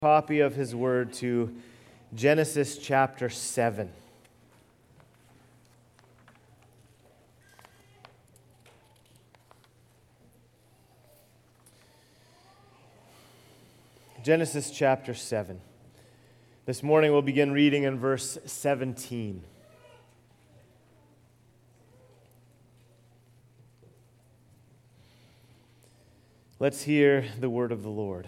Copy of his word to Genesis chapter 7. Genesis chapter 7. This morning we'll begin reading in verse 17. Let's hear the word of the Lord.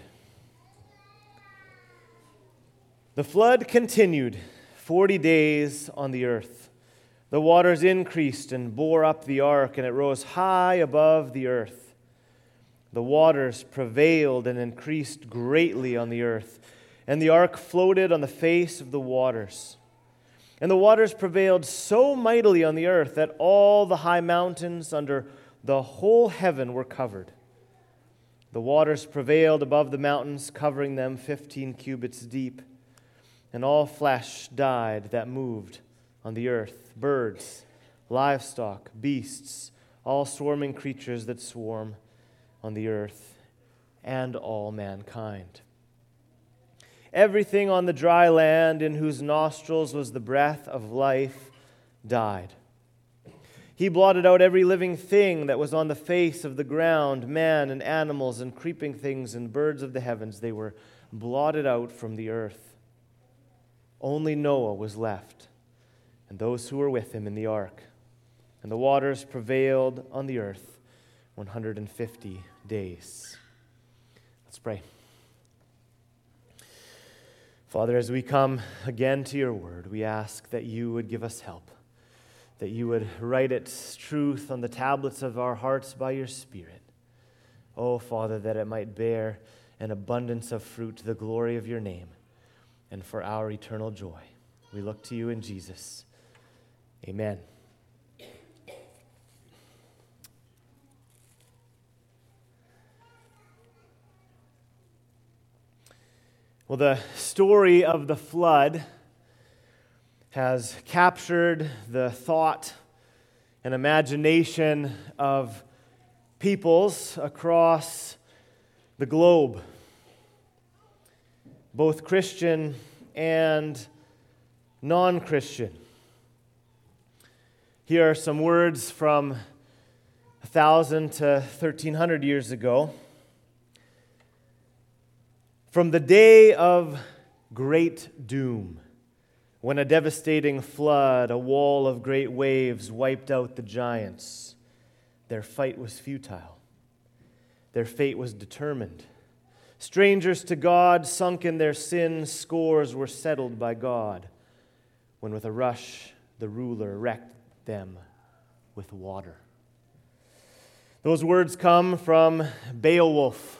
The flood continued 40 days on the earth. The waters increased and bore up the ark, and it rose high above the earth. The waters prevailed and increased greatly on the earth, and the ark floated on the face of the waters. And the waters prevailed so mightily on the earth that all the high mountains under the whole heaven were covered. The waters prevailed above the mountains, covering them 15 cubits deep. And all flesh died that moved on the earth, birds, livestock, beasts, all swarming creatures that swarm on the earth, and all mankind. Everything on the dry land in whose nostrils was the breath of life died. He blotted out every living thing that was on the face of the ground, man and animals and creeping things and birds of the heavens. They were blotted out from the earth. Only Noah was left, and those who were with him in the ark. And the waters prevailed on the earth 150 days. Let's pray. Father, as we come again to your word, we ask that you would give us help, that you would write its truth on the tablets of our hearts by your Spirit. Oh, Father, that it might bear an abundance of fruit to the glory of your name and for our eternal joy. We look to you in Jesus. Amen. Well, the story of the flood has captured the thought and imagination of peoples across the globe, both Christian and non-Christian. Here are some words from 1,000 to 1,300 years ago. From the day of great doom, when a devastating flood, a wall of great waves wiped out the giants, their fight was futile. Their fate was determined. Strangers to God, sunk in their sins, scores were settled by God, when with a rush the ruler wrecked them with water. Those words come from Beowulf,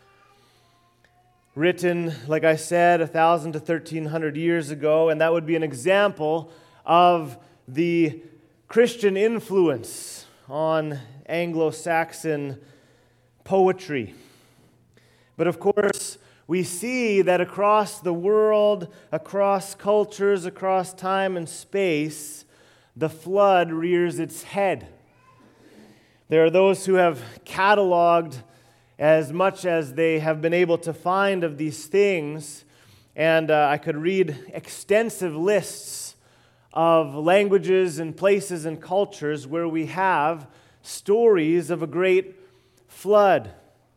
written, like I said, 1,000 to 1,300 years ago, and that would be an example of the Christian influence on Anglo-Saxon poetry. But of course, we see that across the world, across cultures, across time and space, the flood rears its head. There are those who have cataloged as much as they have been able to find of these things, and I could read extensive lists of languages and places and cultures where we have stories of a great flood.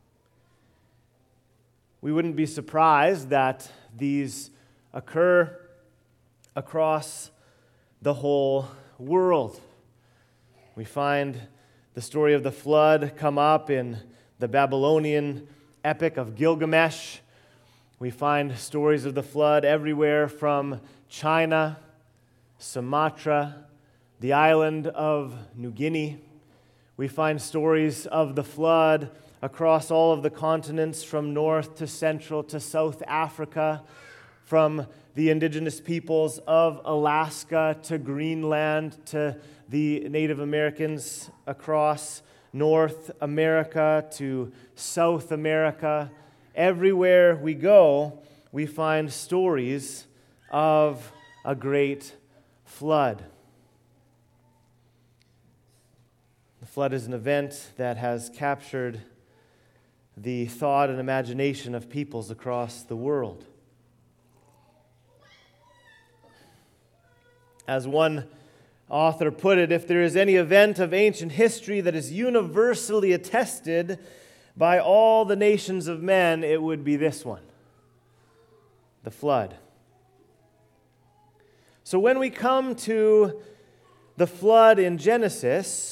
We wouldn't be surprised that these occur across the whole world. We find the story of the flood come up in the Babylonian epic of Gilgamesh. We find stories of the flood everywhere from China, Sumatra, the island of New Guinea. We find stories of the flood across all of the continents, from North to Central to South Africa, from the indigenous peoples of Alaska to Greenland to the Native Americans across North America to South America. Everywhere we go, we find stories of a great flood. The flood is an event that has captured the thought and imagination of peoples across the world. As one author put it, if there is any event of ancient history that is universally attested by all the nations of men, it would be this one, the flood. So when we come to the flood in Genesis,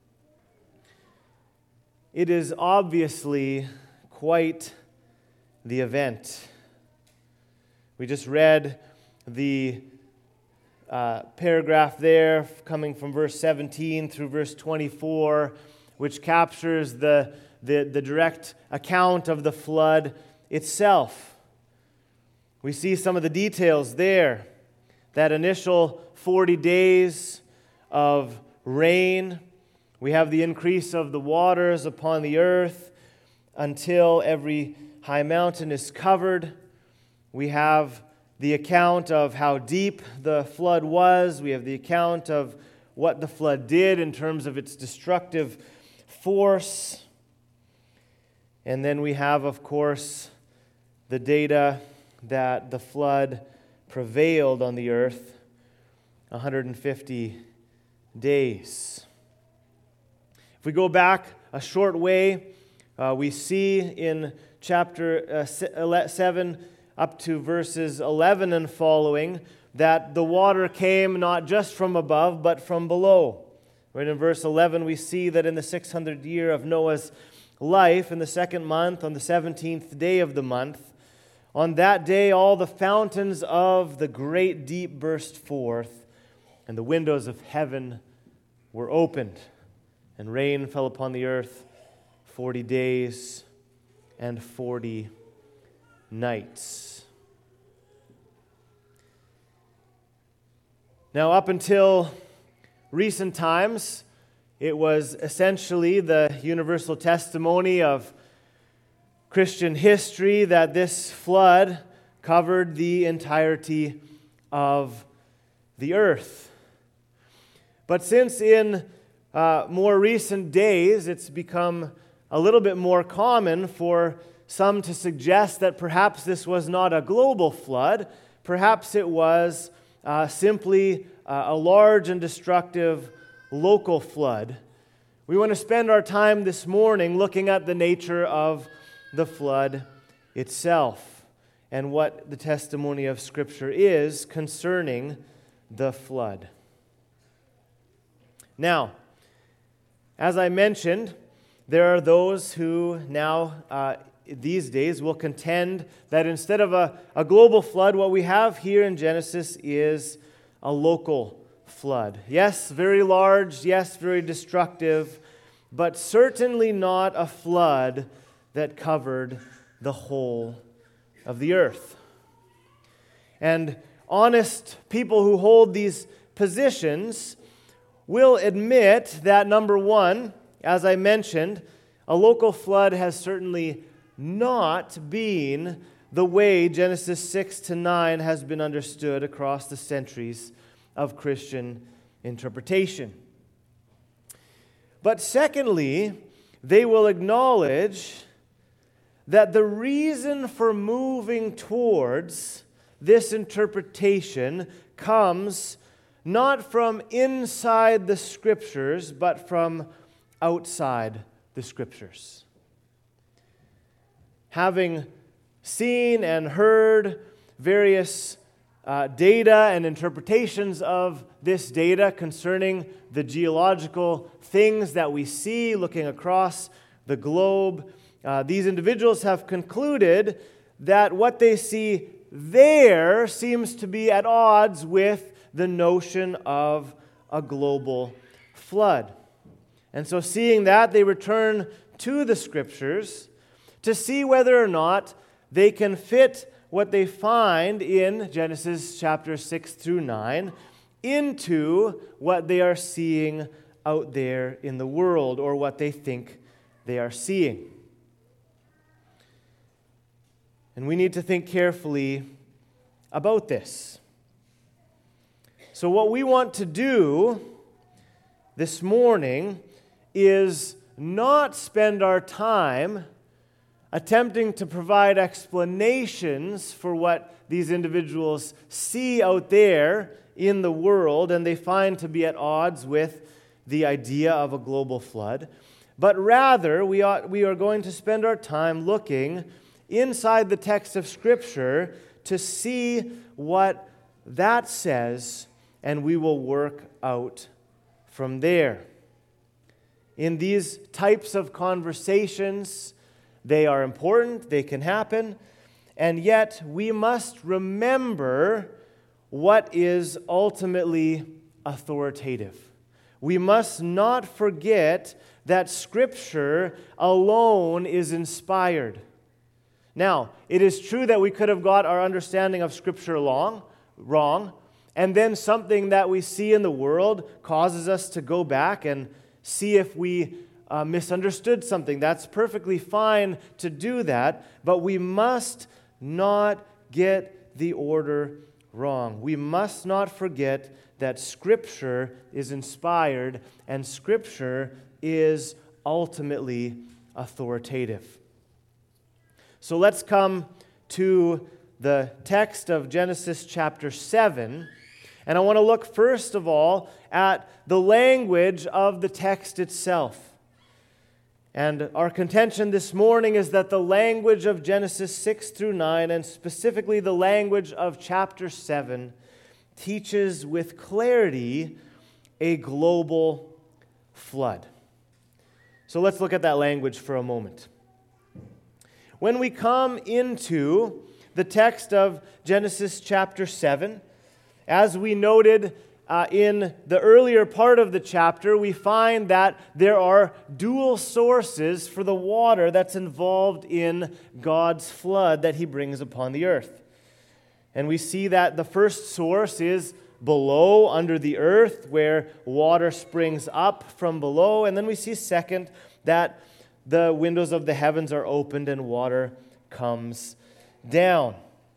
it is obviously quite the event. We just read the paragraph there coming from verse 17 through verse 24, which captures the direct account of the flood itself. We see some of the details there. That initial 40 days of rain. We have the increase of the waters upon the earth until every high mountain is covered. We have the account of how deep the flood was. We have the account of what the flood did in terms of its destructive force. And then we have, of course, the data that the flood prevailed on the earth 150 days. If we go back a short way, we see in chapter 7 up to verses 11 and following that the water came not just from above but from below. Right in verse 11 we see that in the 600th year of Noah's life, in the second month, on the 17th day of the month, on that day all the fountains of the great deep burst forth, and the windows of heaven were opened, and rain fell upon the earth 40 days and 40 nights. Now, up until recent times, it was essentially the universal testimony of Christian history that this flood covered the entirety of the earth. But since in more recent days, it's become a little bit more common for some to suggest that perhaps this was not a global flood, perhaps it was simply a large and destructive local flood. We want to spend our time this morning looking at the nature of the flood itself and what the testimony of Scripture is concerning the flood. Now, as I mentioned, there are those who now, these days, will contend that instead of a global flood, what we have here in Genesis is a local flood. Yes, very large, yes, very destructive, but certainly not a flood that covered the whole of the earth. And honest people who hold these positions will admit that, number one, as I mentioned, a local flood has certainly not been the way Genesis 6 to 9 has been understood across the centuries of Christian interpretation. But secondly, they will acknowledge that the reason for moving towards this interpretation comes not from inside the Scriptures, but from outside the Scriptures. Having seen and heard various data and interpretations of this data concerning the geological things that we see looking across the globe, these individuals have concluded that what they see there seems to be at odds with the notion of a global flood. And so seeing that, they return to the Scriptures to see whether or not they can fit what they find in Genesis chapter 6 through 9 into what they are seeing out there in the world, or what they think they are seeing. And we need to think carefully about this. So what we want to do this morning is not spend our time attempting to provide explanations for what these individuals see out there in the world, and they find to be at odds with the idea of a global flood. But rather, we are going to spend our time looking inside the text of Scripture to see what that says, and we will work out from there. In these types of conversations, they are important, they can happen, and yet we must remember what is ultimately authoritative. We must not forget that Scripture alone is inspired. Now, it is true that we could have got our understanding of Scripture wrong, and then something that we see in the world causes us to go back and see if we misunderstood something. That's perfectly fine to do that, but we must not get the order wrong. We must not forget that Scripture is inspired and Scripture is ultimately authoritative. So let's come to the text of Genesis chapter 7. And I want to look first of all at the language of the text itself. And our contention this morning is that the language of Genesis 6 through 9, and specifically the language of chapter 7, teaches with clarity a global flood. So let's look at that language for a moment. When we come into the text of Genesis chapter 7, as we noted in the earlier part of the chapter, we find that there are dual sources for the water that's involved in God's flood that He brings upon the earth. And we see that the first source is below, under the earth, where water springs up from below. And then we see second, that the windows of the heavens are opened and water comes down.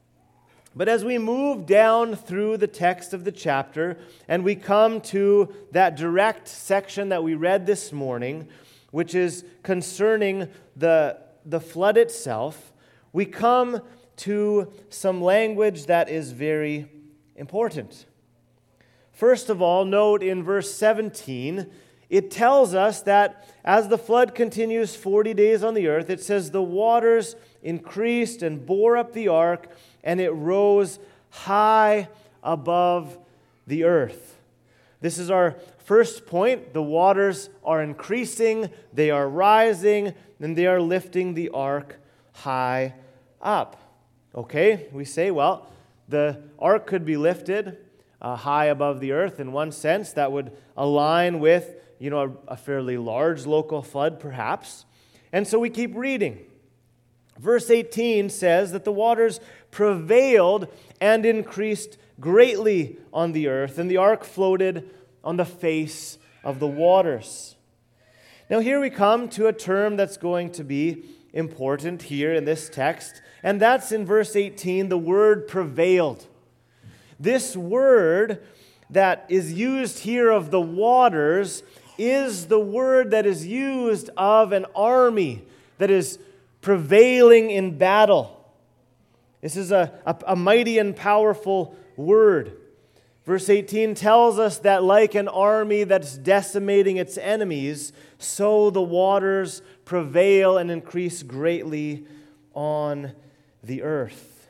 But as we move down through the text of the chapter and we come to that direct section that we read this morning, which is concerning the flood itself, we come to some language that is very important. First of all, note in verse 17, it tells us that as the flood continues 40 days on the earth, it says the waters increased and bore up the ark, and it rose high above the earth. This is our first point. The waters are increasing, they are rising, and they are lifting the ark high up. Okay, we say, well, the ark could be lifted high above the earth in one sense. That would align with, a fairly large local flood perhaps. And so we keep reading. Verse 18 says that the waters prevailed and increased greatly on the earth, and the ark floated on the face of the waters. Now here we come to a term that's going to be important here in this text, and that's in verse 18, the word prevailed. This word that is used here of the waters is the word that is used of an army that is prevailing in battle. This is a mighty and powerful word. Verse 18 tells us that like an army that's decimating its enemies, so the waters prevail and increase greatly on the earth.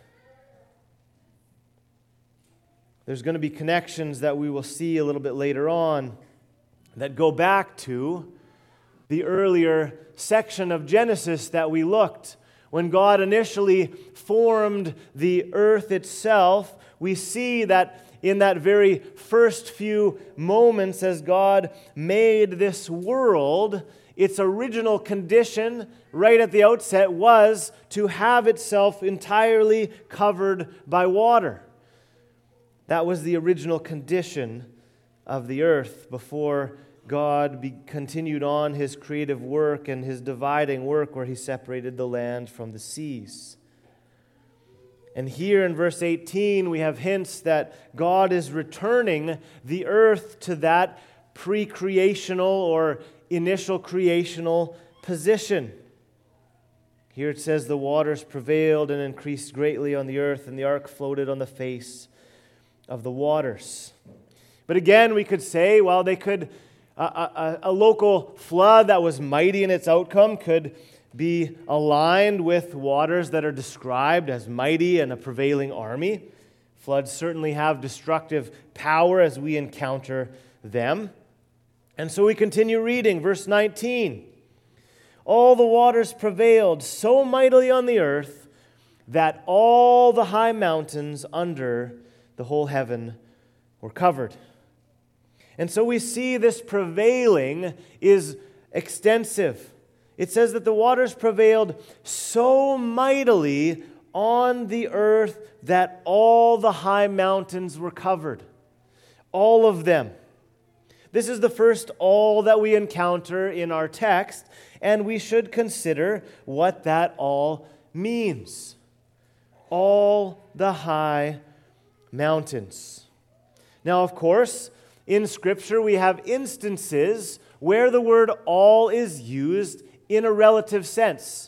There's going to be connections that we will see a little bit later on that go back to the earlier section of Genesis that we looked. When God initially formed the earth itself, we see that in that very first few moments as God made this world, its original condition right at the outset was to have itself entirely covered by water. That was the original condition of the earth before God continued on His creative work and His dividing work where He separated the land from the seas. And here in verse 18, we have hints that God is returning the earth to that pre-creational or initial creational position. Here it says, the waters prevailed and increased greatly on the earth, and the ark floated on the face of the waters. But again, we could say, well, they could a local flood that was mighty in its outcome could be aligned with waters that are described as mighty and a prevailing army. Floods certainly have destructive power as we encounter them. And so we continue reading, verse 19. All the waters prevailed so mightily on the earth that all the high mountains under the whole heaven were covered. And so we see this prevailing is extensive. It says that the waters prevailed so mightily on the earth that all the high mountains were covered. All of them. This is the first all that we encounter in our text, and we should consider what that all means. All the high mountains. Now, of course, in Scripture we have instances where the word all is used in a relative sense.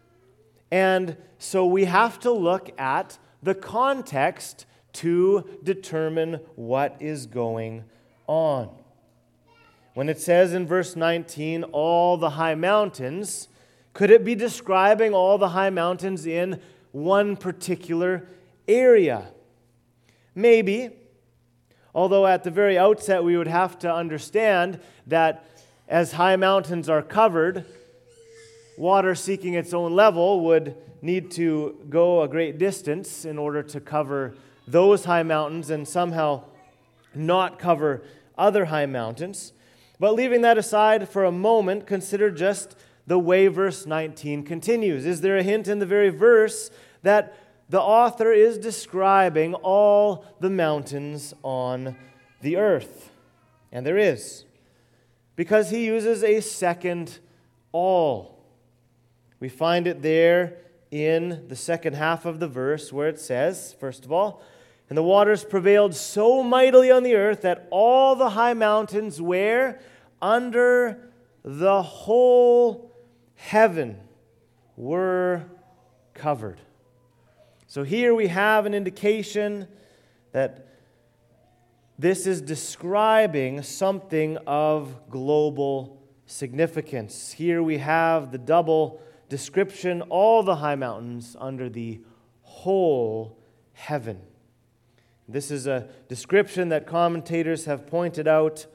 And so we have to look at the context to determine what is going on. When it says in verse 19, all the high mountains, could it be describing all the high mountains in one particular area? Maybe, although at the very outset we would have to understand that as high mountains are covered, water seeking its own level would need to go a great distance in order to cover those high mountains and somehow not cover other high mountains. But leaving that aside for a moment, consider just the way verse 19 continues. Is there a hint in the very verse that the author is describing all the mountains on the earth? And there is, because he uses a second all. We find it there in the second half of the verse where it says, first of all, and the waters prevailed so mightily on the earth that all the high mountains were under the whole heaven were covered. So here we have an indication that this is describing something of global significance. Here we have the double description, all the high mountains under the whole heaven. This is a description that commentators have pointed out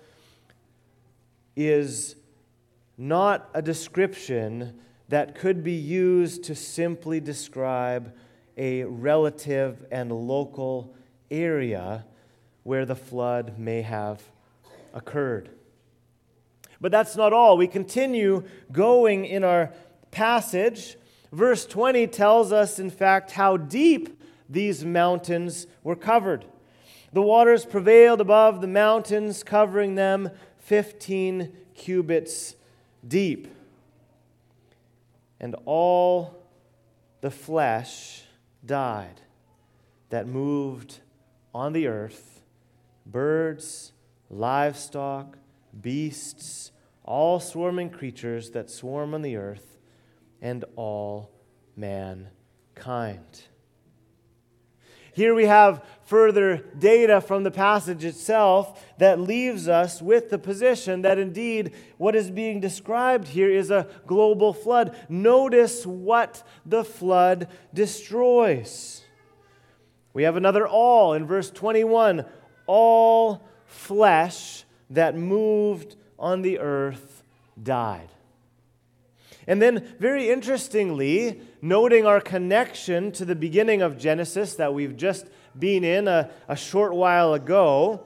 is not a description that could be used to simply describe a relative and local area where the flood may have occurred. But that's not all. We continue going in our passage. Verse 20 tells us, in fact, how deep these mountains were covered. The waters prevailed above the mountains, covering them 15 cubits deep. And all the flesh died that moved on the earth, birds, livestock, beasts, all swarming creatures that swarm on the earth, and all mankind. Here we have further data from the passage itself that leaves us with the position that indeed what is being described here is a global flood. Notice what the flood destroys. We have another all in verse 21. All flesh that moved on the earth died. And then, very interestingly, noting our connection to the beginning of Genesis that we've just been in a short while ago,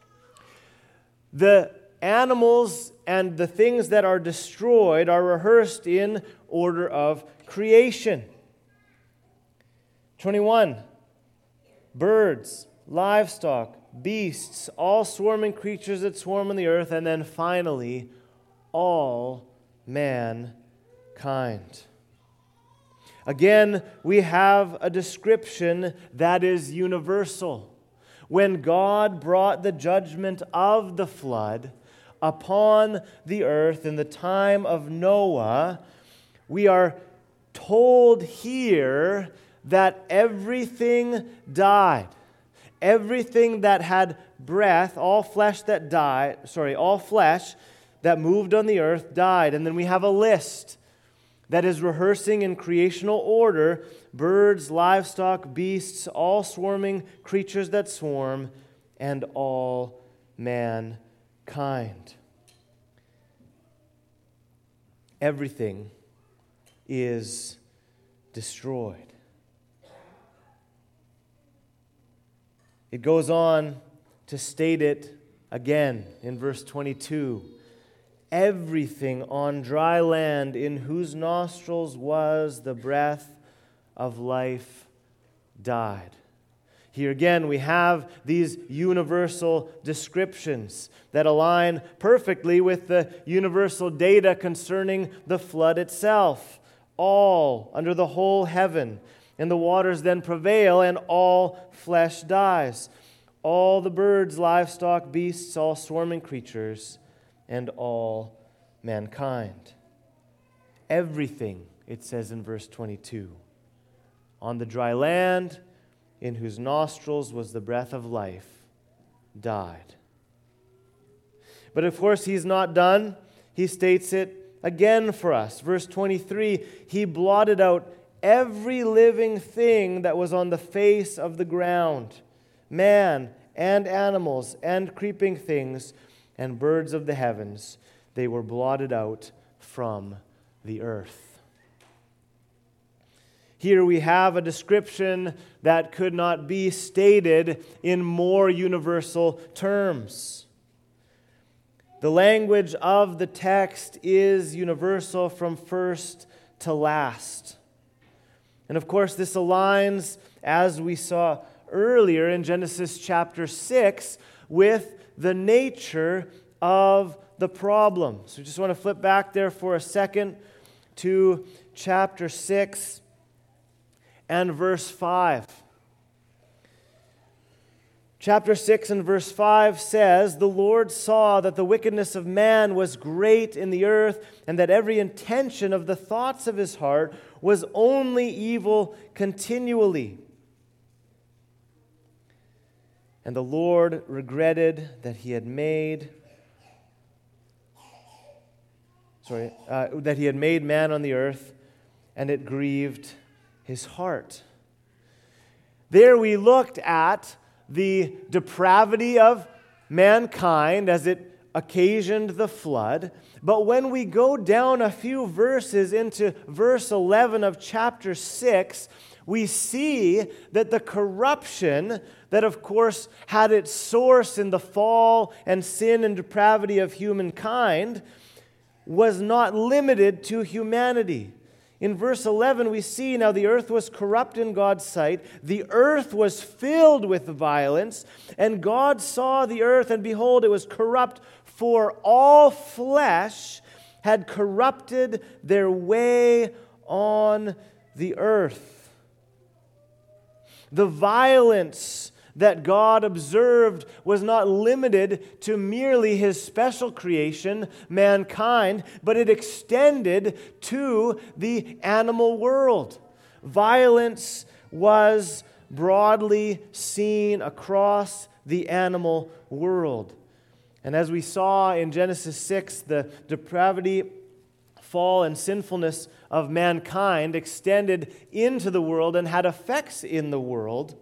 the animals and the things that are destroyed are rehearsed in order of creation. 21, birds, livestock, beasts, all swarming creatures that swarm on the earth, and then finally, all mankind. Again, we have a description that is universal. When God brought the judgment of the flood upon the earth in the time of Noah, we are told here that everything died. everything that had breath, all flesh that moved on the earth died. And then we have a list that is rehearsing in creational order birds, livestock, beasts, all swarming creatures that swarm, and all mankind. Everything is destroyed. It goes on to state it again in verse 22. Everything on dry land in whose nostrils was the breath of life died. Here again we have these universal descriptions that align perfectly with the universal data concerning the flood itself. All under the whole heaven, and the waters then prevail, and all flesh dies. All the birds, livestock, beasts, all swarming creatures, and all mankind. Everything, it says in verse 22, on the dry land, in whose nostrils was the breath of life, died. But of course, he's not done. He states it again for us. Verse 23, he blotted out every living thing that was on the face of the ground, man and animals and creeping things and birds of the heavens. They were blotted out from the earth. Here we have a description that could not be stated in more universal terms. The language of the text is universal from first to last. And of course, this aligns, as we saw earlier in Genesis chapter 6, with the nature of the problem. So we just want to flip back there for a second to chapter 6 and verse 5. Chapter 6 and verse 5 says, "The Lord saw that the wickedness of man was great in the earth, and that every intention of the thoughts of his heart was only evil continually. And the Lord regretted that he had made man on the earth, and it grieved his heart." There we looked at the depravity of mankind as it occasioned the flood. But when we go down a few verses into verse 11 of chapter 6, we see that the corruption that, of course, had its source in the fall and sin and depravity of humankind was not limited to humanity. In verse 11, we see, "Now the earth was corrupt in God's sight. The earth was filled with violence. And God saw the earth, and behold, it was corrupt, for all flesh had corrupted their way on the earth." The violence that God observed was not limited to merely his special creation, mankind, but it extended to the animal world. Violence was broadly seen across the animal world. And as we saw in Genesis 6, the depravity, fall, and sinfulness of mankind extended into the world and had effects in the world.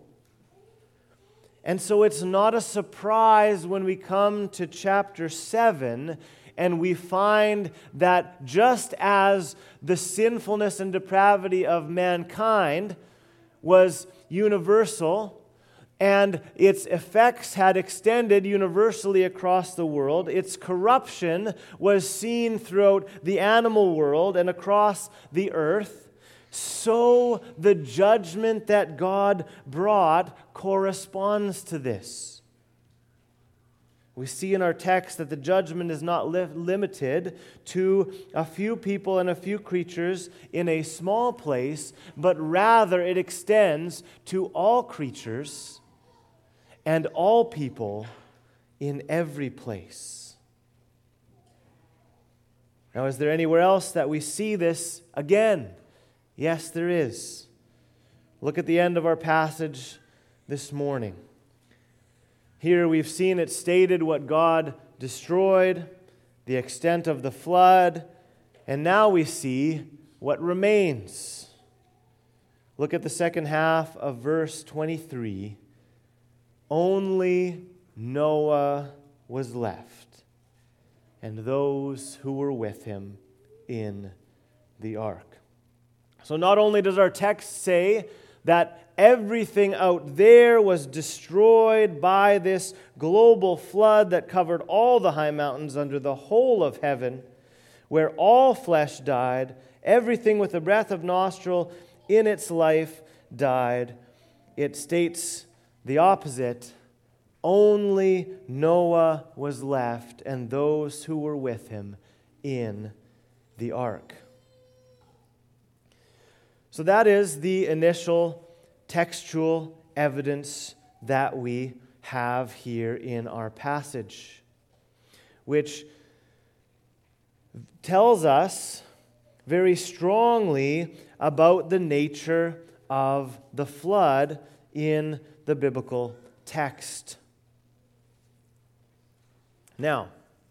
And so it's not a surprise when we come to chapter 7 and we find that just as the sinfulness and depravity of mankind was universal and its effects had extended universally across the world, its corruption was seen throughout the animal world and across the earth, so the judgment that God brought corresponds to this. We see in our text that the judgment is not limited to a few people and a few creatures in a small place, but rather it extends to all creatures and all people in every place. Now, is there anywhere else that we see this again? Yes, there is. Look at the end of our passage this morning. Here we've seen it stated what God destroyed, the extent of the flood, and now we see what remains. Look at the second half of verse 23. Only Noah was left, and those who were with him in the ark. So not only does our text say that everything out there was destroyed by this global flood that covered all the high mountains under the whole of heaven, where all flesh died, everything with a breath of nostril in its life died. It states the opposite. Only Noah was left, and those who were with him in the ark. So that is the initial textual evidence that we have here in our passage, which tells us very strongly about the nature of the flood in the biblical text. Now,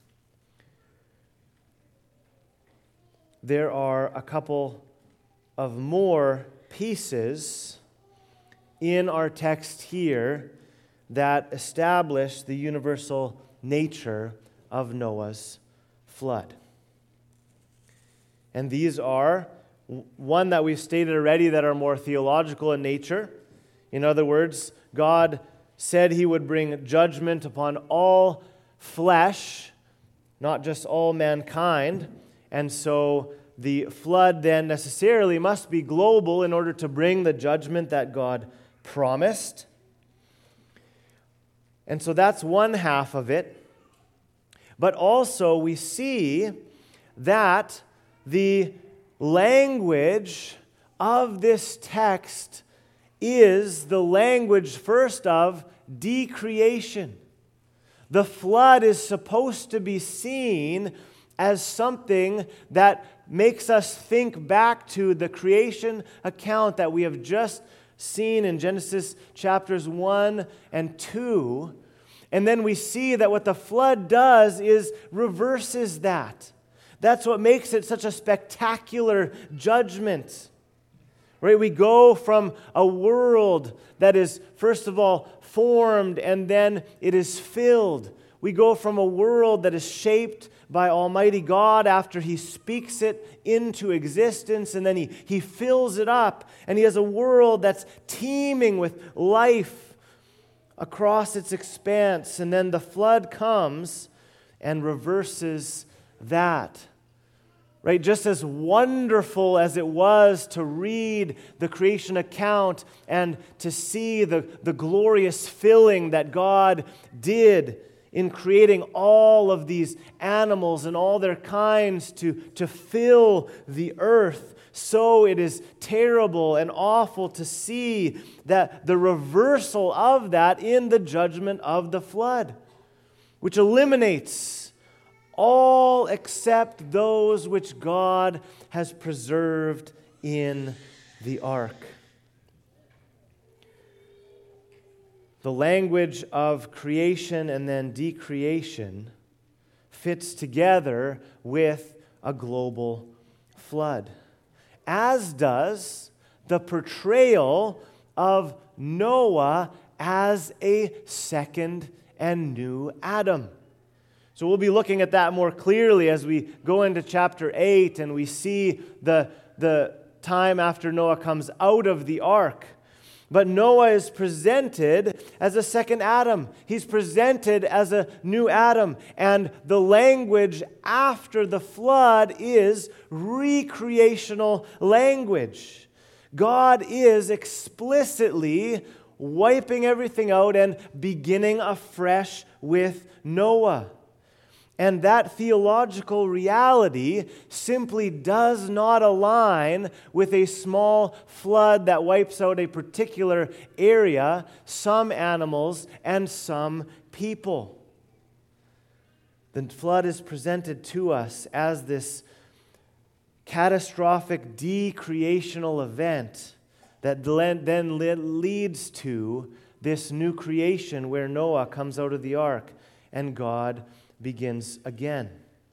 there are a couple of more pieces in our text here that establish the universal nature of Noah's flood. And these are, one that we've stated already, that are more theological in nature. In other words, God said He would bring judgment upon all flesh, not just all mankind. And so the flood then necessarily must be global in order to bring the judgment that God promised. And so that's one half of it. But also we see that the language of this text is the language first of decreation. The flood is supposed to be seen as something that makes us think back to the creation account that we have just seen in Genesis chapters 1 and 2. And then we see that what the flood does is reverses that. That's what makes it such a spectacular judgment. Right? We go from a world that is, first of all, formed and then it is filled. We go from a world that is shaped by Almighty God after He speaks it into existence, and then He fills it up, and He has a world that's teeming with life across its expanse, and then the flood comes and reverses that. Right? Just as wonderful as it was to read the creation account and to see the glorious filling that God did in creating all of these animals and all their kinds to fill the earth, so it is terrible and awful to see that the reversal of that in the judgment of the flood, which eliminates all except those which God has preserved in the ark. The language of creation and then decreation fits together with a global flood, as does the portrayal of Noah as a second and new Adam. So we'll be looking at that more clearly as we go into chapter 8 and we see the time after Noah comes out of the ark. But Noah is presented as a second Adam. He's presented as a new Adam. And the language after the flood is recreational language. God is explicitly wiping everything out and beginning afresh with Noah. And that theological reality simply does not align with a small flood that wipes out a particular area, some animals, and some people. The flood is presented to us as this catastrophic decreational event that then leads to this new creation where Noah comes out of the ark and God begins again.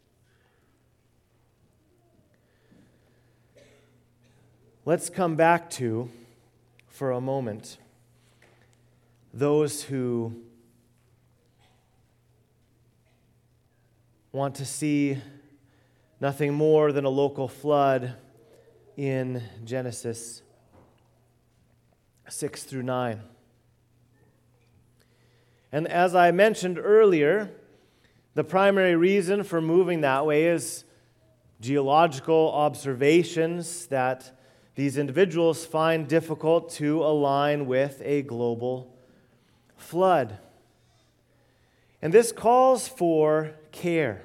Let's come back to, for a moment, those who want to see nothing more than a local flood in Genesis 6 through 9. And as I mentioned earlier, the primary reason for moving that way is geological observations that these individuals find difficult to align with a global flood. And this calls for care.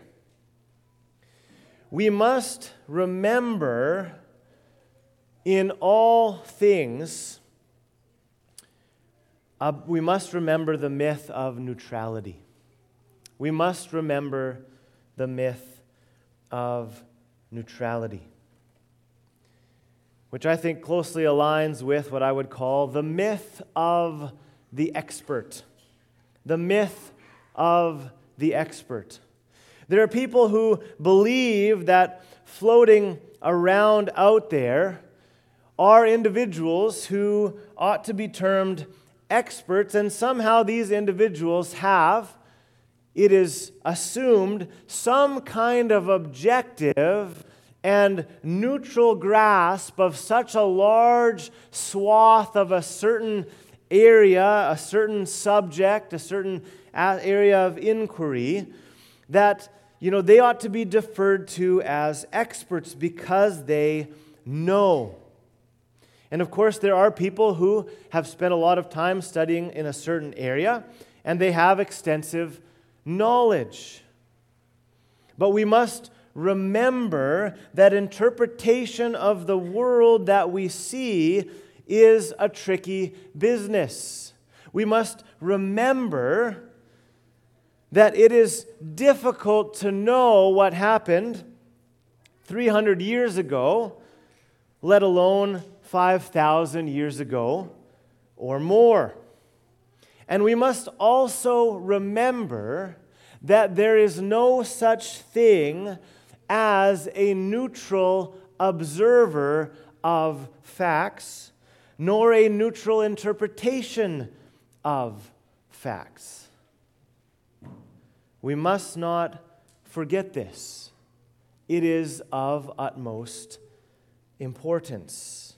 We must remember in all things, we must remember the myth of neutrality. We must remember the myth of neutrality, which I think closely aligns with what I would call the myth of the expert. The myth of the expert. There are people who believe that floating around out there are individuals who ought to be termed experts, and somehow these individuals have, it is assumed, some kind of objective and neutral grasp of such a large swath of a certain area, a certain subject, a certain area of inquiry, that they ought to be deferred to as experts because they know. And of course, there are people who have spent a lot of time studying in a certain area, and they have extensive knowledge. But we must remember that interpretation of the world that we see is a tricky business. We must remember that it is difficult to know what happened 300 years ago, let alone 5,000 years ago or more. And we must also remember that there is no such thing as a neutral observer of facts, nor a neutral interpretation of facts. We must not forget this. It is of utmost importance.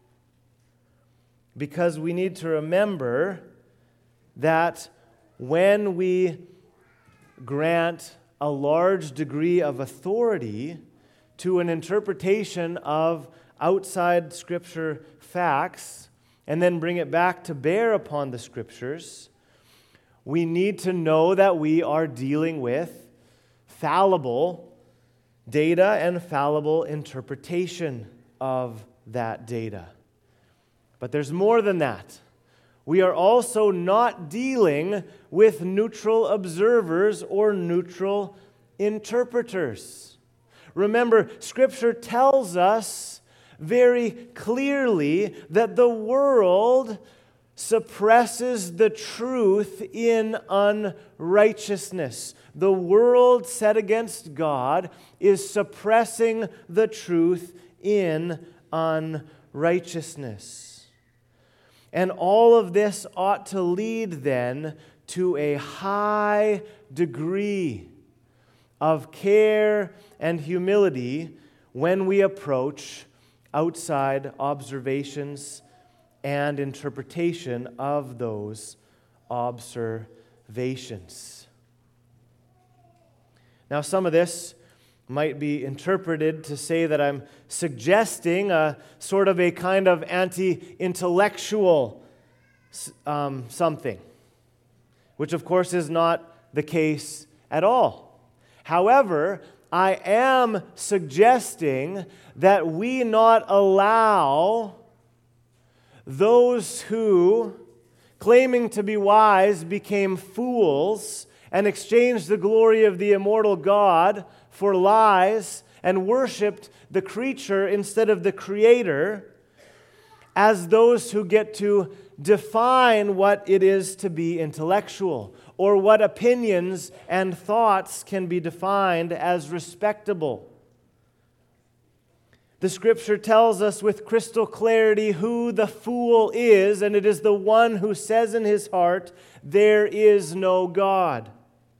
Because we need to remember that when we grant a large degree of authority to an interpretation of outside Scripture facts and then bring it back to bear upon the Scriptures, we need to know that we are dealing with fallible data and fallible interpretation of that data. But there's more than that. We are also not dealing with neutral observers or neutral interpreters. Remember, Scripture tells us very clearly that the world suppresses the truth in unrighteousness. The world set against God is suppressing the truth in unrighteousness. And all of this ought to lead then to a high degree of care and humility when we approach outside observations and interpretation of those observations. Now, some of this might be interpreted to say that I'm suggesting a sort of a kind of anti-intellectual something, which of course is not the case at all. However, I am suggesting that we not allow those who, claiming to be wise, became fools and exchanged the glory of the immortal God for lies and worshipped the creature instead of the Creator, as those who get to define what it is to be intellectual, or what opinions and thoughts can be defined as respectable. The Scripture tells us with crystal clarity who the fool is, and it is the one who says in his heart, "There is no God."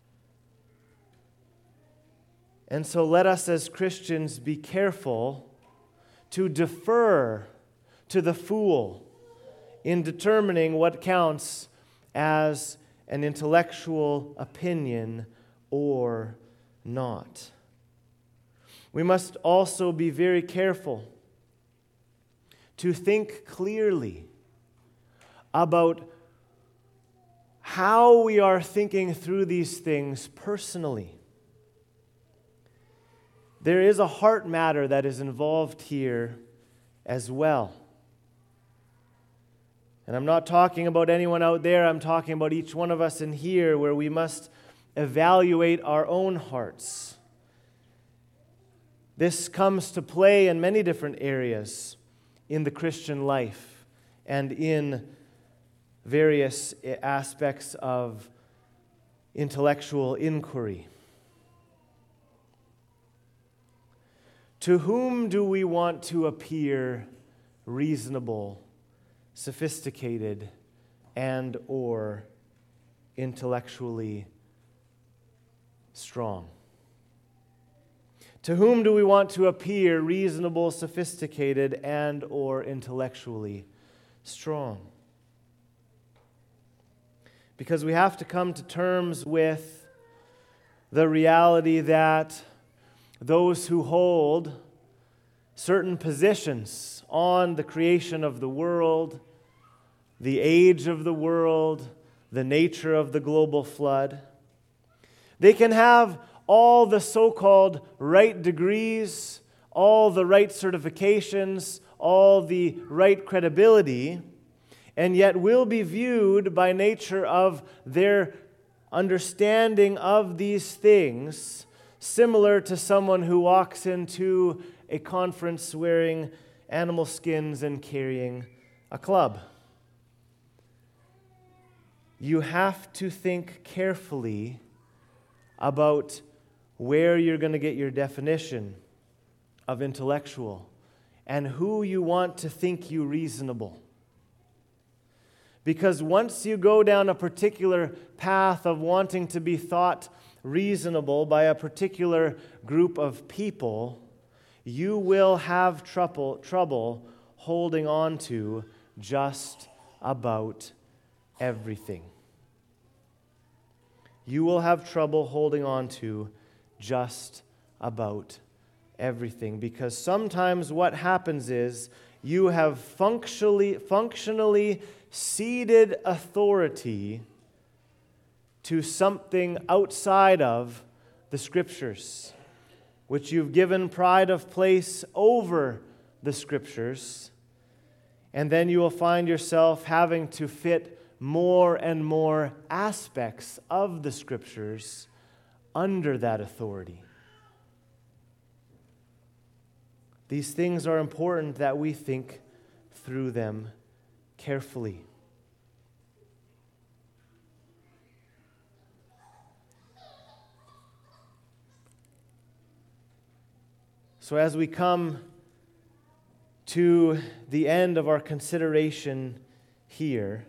And so let us as Christians be careful to defer to the fool in determining what counts as an intellectual opinion or not. We must also be very careful to think clearly about how we are thinking through these things personally. There is a heart matter that is involved here as well. And I'm not talking about anyone out there, I'm talking about each one of us in here, where we must evaluate our own hearts. This comes to play in many different areas in the Christian life and in various aspects of intellectual inquiry. To whom do we want to appear reasonable, sophisticated, and or intellectually strong? To whom do we want to appear reasonable, sophisticated, and or intellectually strong? Because we have to come to terms with the reality that those who hold certain positions on the creation of the world, the age of the world, the nature of the global flood, they can have all the so-called right degrees, all the right certifications, all the right credibility, and yet will be viewed by nature of their understanding of these things similar to someone who walks into a conference wearing animal skins and carrying a club. You have to think carefully about where you're going to get your definition of intellectual and who you want to think you reasonable. Because once you go down a particular path of wanting to be thought reasonable by a particular group of people, you will have trouble holding on to just about everything. You will have trouble holding on to just about everything, because sometimes what happens is you have functionally ceded authority to something outside of the Scriptures, which you've given pride of place over the Scriptures, and then you will find yourself having to fit more and more aspects of the Scriptures under that authority. These things are important that we think through them carefully. So as we come to the end of our consideration here,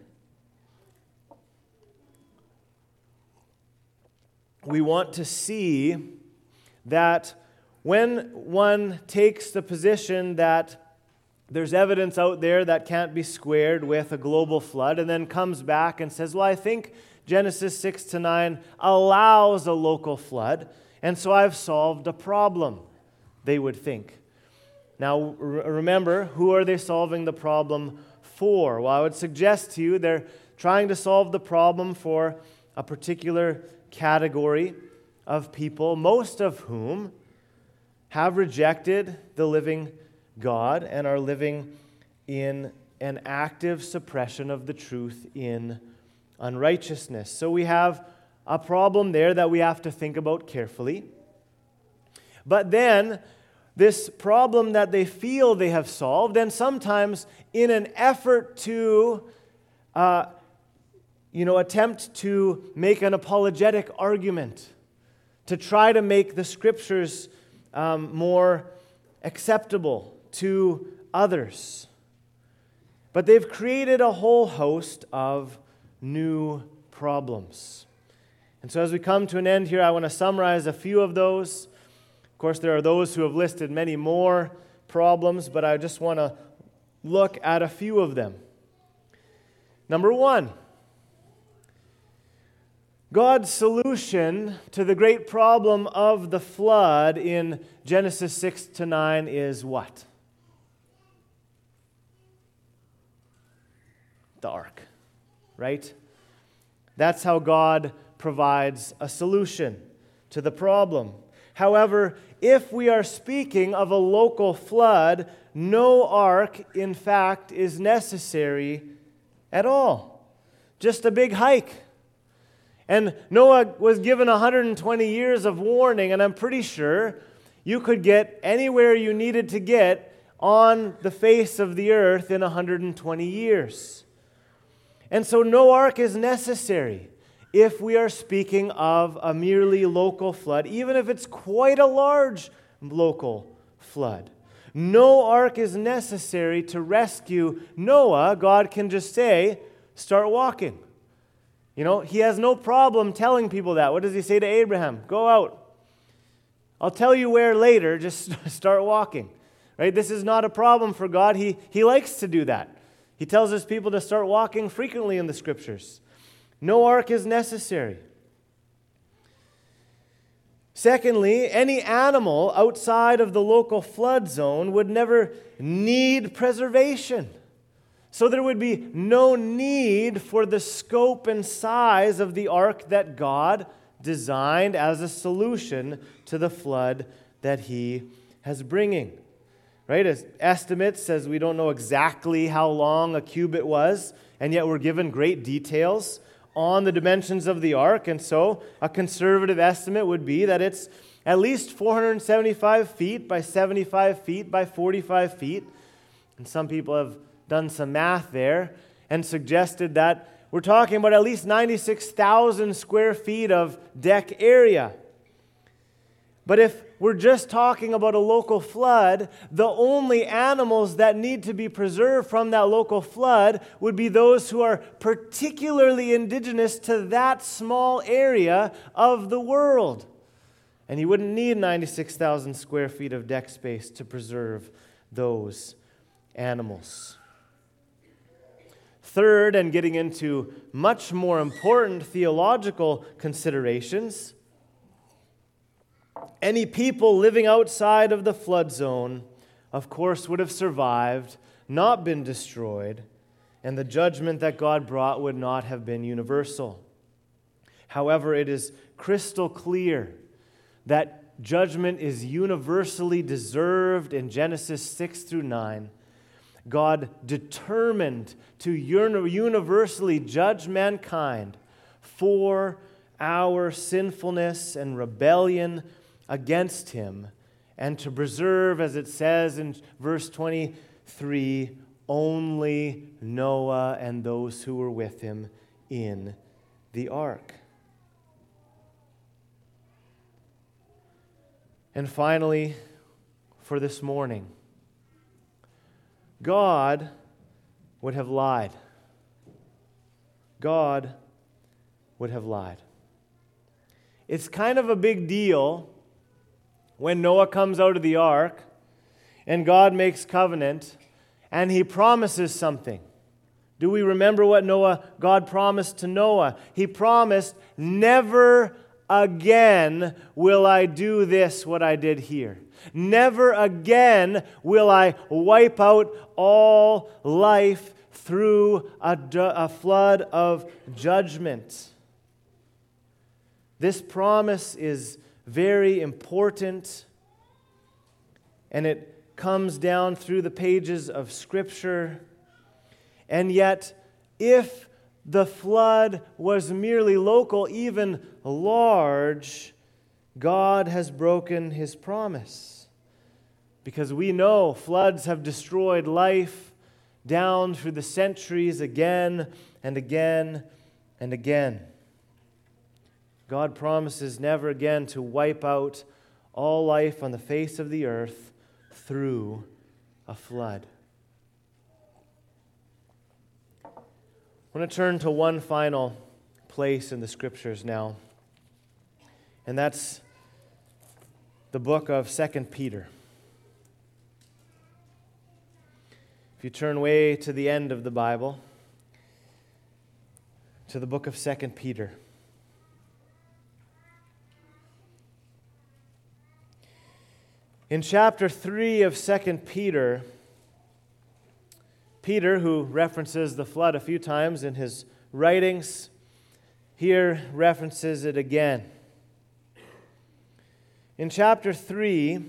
we want to see that when one takes the position that there's evidence out there that can't be squared with a global flood, and then comes back and says, well, I think Genesis 6-9 allows a local flood, and so I've solved a problem, they would think. Now, remember, who are they solving the problem for? Well, I would suggest to you they're trying to solve the problem for a particular category of people, most of whom have rejected the living God and are living in an active suppression of the truth in unrighteousness. So we have a problem there that we have to think about carefully. But then, this problem that they feel they have solved, and sometimes in an effort to attempt to make an apologetic argument, to try to make the Scriptures more acceptable to others. But they've created a whole host of new problems. And so as we come to an end here, I want to summarize a few of those. Of course, there are those who have listed many more problems, but I just want to look at a few of them. Number one, God's solution to the great problem of the flood in Genesis 6-9 is what? The ark, right? That's how God provides a solution to the problem. However, if we are speaking of a local flood, no ark, in fact, is necessary at all. Just a big hike. And Noah was given 120 years of warning, and I'm pretty sure you could get anywhere you needed to get on the face of the earth in 120 years. And so no ark is necessary if we are speaking of a merely local flood, even if it's quite a large local flood. No ark is necessary to rescue Noah. God can just say, start walking. He has no problem telling people that. What does he say to Abraham? Go out. I'll tell you where later, just start walking. Right? This is not a problem for God. He likes to do that. He tells his people to start walking frequently in the Scriptures. No ark is necessary. Secondly, any animal outside of the local flood zone would never need preservation. So there would be no need for the scope and size of the ark that God designed as a solution to the flood that He has bringing. Right? As estimates says we don't know exactly how long a cubit was, and yet we're given great details on the dimensions of the ark. And so a conservative estimate would be that it's at least 475 feet by 75 feet by 45 feet. And some people have done some math there and suggested that we're talking about at least 96,000 square feet of deck area. But if we're just talking about a local flood, the only animals that need to be preserved from that local flood would be those who are particularly indigenous to that small area of the world. And you wouldn't need 96,000 square feet of deck space to preserve those animals. Third, and getting into much more important theological considerations, any people living outside of the flood zone, of course, would have survived, not been destroyed, and the judgment that God brought would not have been universal. However, it is crystal clear that judgment is universally deserved in Genesis 6-9. God determined to universally judge mankind for our sinfulness and rebellion against Him, and to preserve, as it says in verse 23, only Noah and those who were with him in the ark. And finally, for this morning, God would have lied. God would have lied. It's kind of a big deal when Noah comes out of the ark and God makes covenant and He promises something. Do we remember what God promised to Noah? He promised, never again will I do this, what I did here. Never again will I wipe out all life through a flood of judgment. This promise is very important, and it comes down through the pages of Scripture. And yet, if the flood was merely local, even large, God has broken His promise. Because we know floods have destroyed life down through the centuries again and again and again. God promises never again to wipe out all life on the face of the earth through a flood. I want to turn to one final place in the Scriptures now, and that's the book of 2 Peter. If you turn way to the end of the Bible, to the book of 2 Peter. In chapter 3 of 2 Peter, Peter, who references the flood a few times in his writings, here references it again. In chapter 3,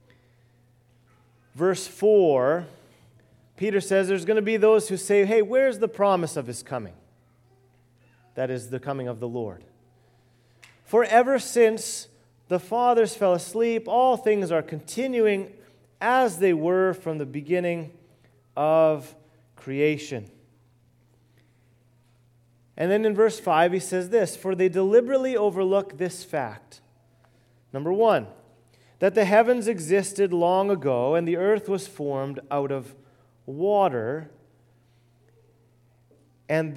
verse 4, Peter says there's going to be those who say, hey, where's the promise of his coming? That is the coming of the Lord. For ever since the fathers fell asleep, all things are continuing as they were from the beginning of creation. And then in verse 5 he says this, for they deliberately overlook this fact. Number 1, that the heavens existed long ago and the earth was formed out of water, and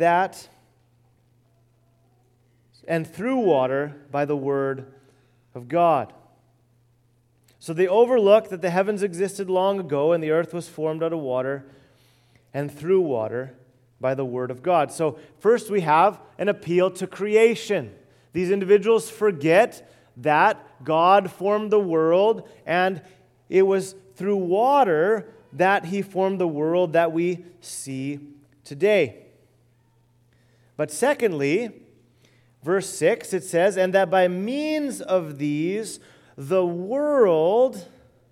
through water by the word of God. So they overlook that the heavens existed long ago and the earth was formed out of water and through water by the word of God. So first we have an appeal to creation. These individuals forget that God formed the world and it was through water that He formed the world that we see today. But secondly, verse 6, it says, and that by means of these, the world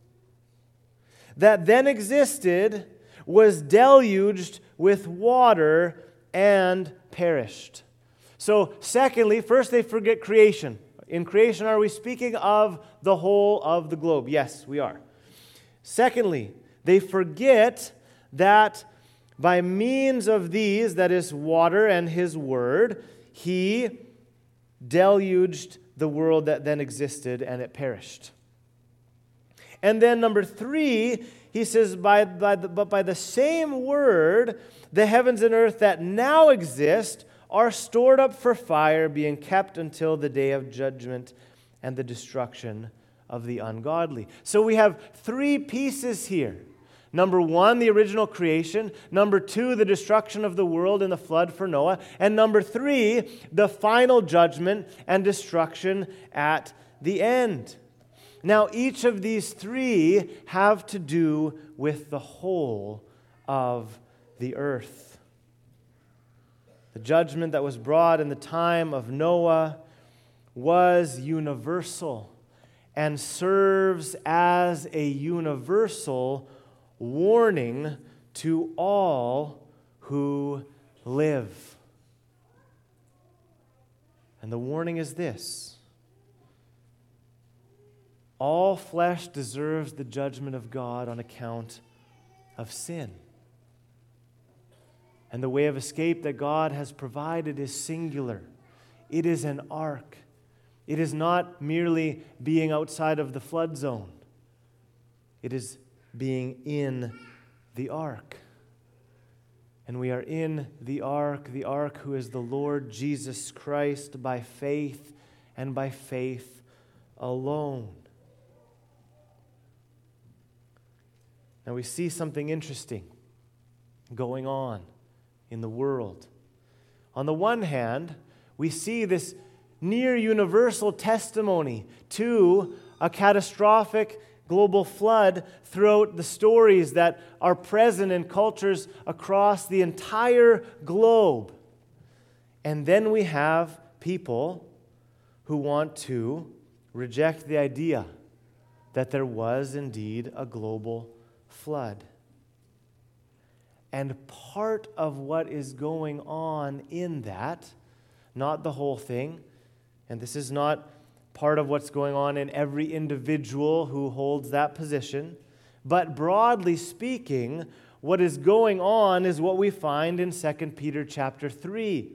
that then existed was deluged with water and perished. So, secondly, first they forget creation. In creation, are we speaking of the whole of the globe? Yes, we are. Secondly, they forget that by means of these, that is water and His word, He deluged the world that then existed and it perished. And then number 3, he says, but by the same word, the heavens and earth that now exist are stored up for fire, being kept until the day of judgment and the destruction of the ungodly. So we have 3 pieces here. Number 1, the original creation. Number 2, the destruction of the world in the flood for Noah. And number 3, the final judgment and destruction at the end. Now, each of these 3 have to do with the whole of the earth. The judgment that was brought in the time of Noah was universal and serves as a universal warning to all who live. And the warning is this: all flesh deserves the judgment of God on account of sin. And the way of escape that God has provided is singular. It is an ark. It is not merely being outside of the flood zone. It is being in the ark. And we are in the ark who is the Lord Jesus Christ, by faith and by faith alone. Now we see something interesting going on in the world. On the one hand, we see this near universal testimony to a catastrophic global flood throughout the stories that are present in cultures across the entire globe. And then we have people who want to reject the idea that there was indeed a global flood. And part of what is going on in that, not the whole thing, and this is not part of what's going on in every individual who holds that position, but broadly speaking, what is going on is what we find in 2 Peter chapter 3.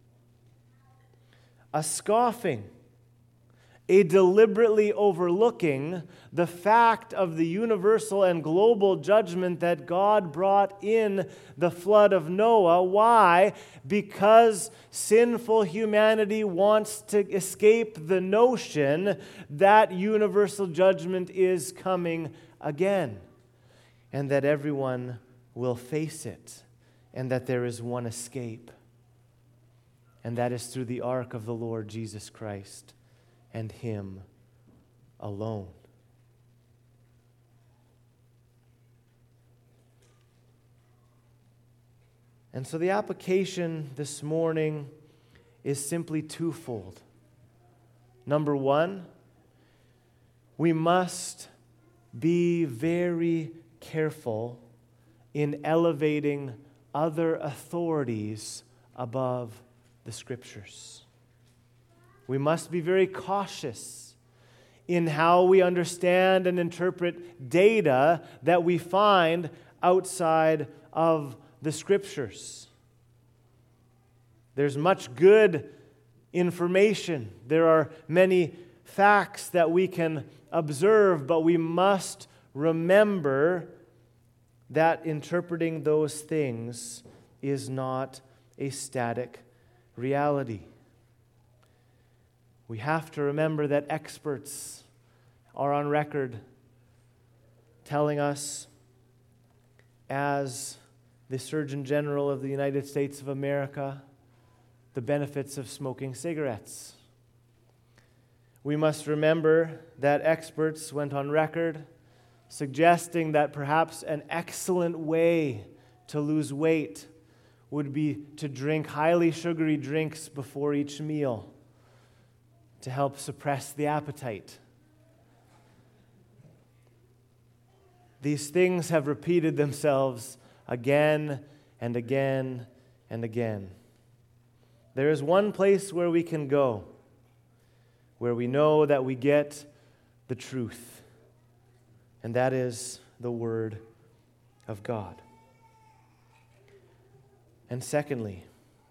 A scoffing, a deliberately overlooking the fact of the universal and global judgment that God brought in the flood of Noah. Why? Because sinful humanity wants to escape the notion that universal judgment is coming again, and that everyone will face it, and that there is one escape, and that is through the ark of the Lord Jesus Christ and Him alone. And so the application this morning is simply twofold. Number one, we must be very careful in elevating other authorities above the Scriptures. We must be very cautious in how we understand and interpret data that we find outside of the Scriptures. There's much good information. There are many facts that we can observe, but we must remember that interpreting those things is not a static reality. We have to remember that experts are on record telling us, as the Surgeon General of the United States of America, the benefits of smoking cigarettes. We must remember that experts went on record suggesting that perhaps an excellent way to lose weight would be to drink highly sugary drinks before each meal to help suppress the appetite. These things have repeated themselves again and again and again. There is one place where we can go, where we know that we get the truth, and that is the Word of God. And secondly,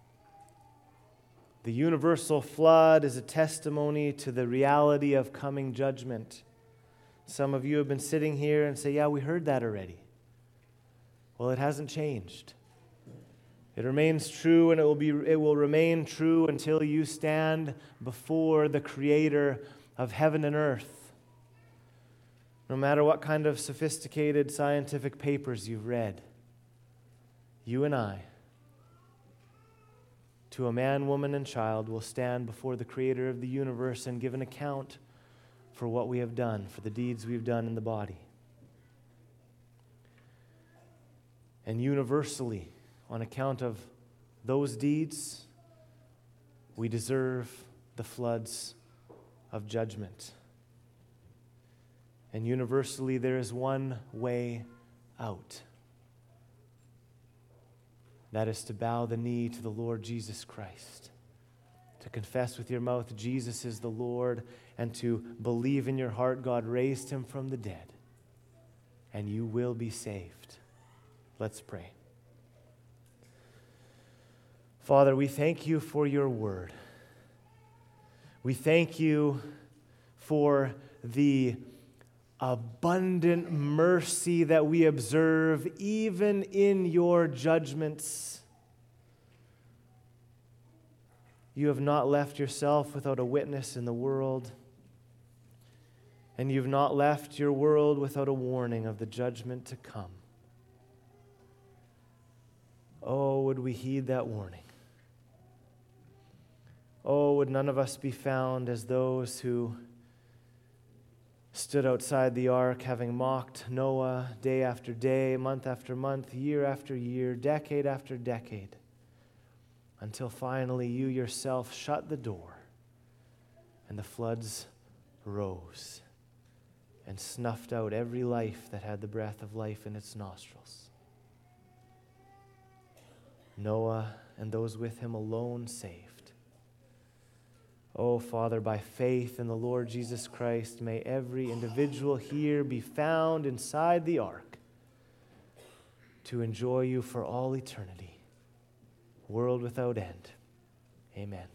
the universal flood is a testimony to the reality of coming judgment. Some of you have been sitting here and say, yeah, we heard that already. Well, it hasn't changed. It remains true, and it will remain true until you stand before the Creator of heaven and earth. No matter what kind of sophisticated scientific papers you've read, you and I, to a man, woman, and child, will stand before the Creator of the universe and give an account for what we have done, for the deeds we've done in the body. And universally, on account of those deeds, we deserve the floods of judgment. And universally, there is one way out. That is to bow the knee to the Lord Jesus Christ, to confess with your mouth Jesus is the Lord, and to believe in your heart God raised Him from the dead, and you will be saved. Let's pray. Father, we thank you for your word. We thank you for the abundant mercy that we observe even in your judgments. You have not left yourself without a witness in the world, and you've not left your world without a warning of the judgment to come. Oh, would we heed that warning? Oh, would none of us be found as those who stood outside the ark having mocked Noah day after day, month after month, year after year, decade after decade, until finally you yourself shut the door and the floods rose and snuffed out every life that had the breath of life in its nostrils. Noah and those with him alone saved. Oh, Father, by faith in the Lord Jesus Christ, may every individual here be found inside the ark, to enjoy you for all eternity, world without end. Amen.